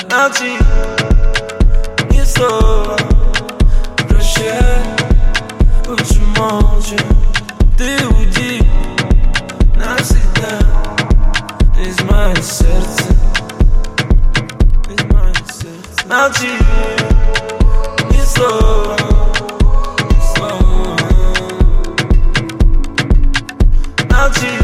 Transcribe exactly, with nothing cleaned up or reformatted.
Молчи, ни слова, прощай, лучше молча. Ты уйди навсегда из моего сердца, из моего сердца. Молчи, ни слова, ни слова. Молчи.